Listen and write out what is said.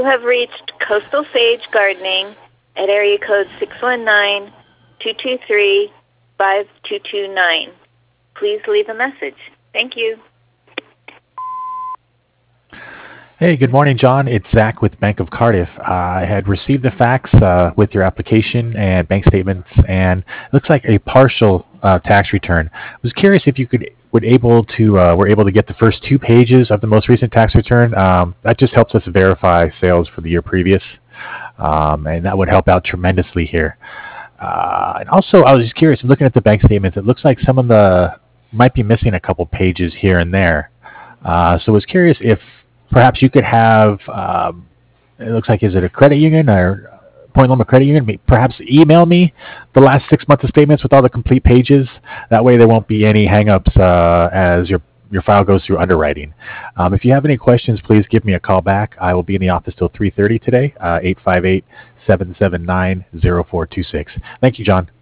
have reached Coastal Sage Gardening at area code 619-223-5229. Please leave a message. Thank you. Hey, good morning, John. It's Zach with Bank of Cardiff. I had received the fax with your application and bank statements, and it looks like a partial tax return. I was curious if you were able to get the first 2 pages of the most recent tax return. That just helps us verify sales for the year previous, and that would help out tremendously here. And also, I was just curious, looking at the bank statements, it looks like some of the might be missing a couple pages here and there. So I was curious if perhaps you could have, it looks like, is it a credit union or Point Loma Credit Union? Perhaps email me the last 6 months of statements with all the complete pages. That way there won't be any hangups as your file goes through underwriting. If you have any questions, please give me a call back. I will be in the office till 3:30 today, 858-779-0426. Thank you, John.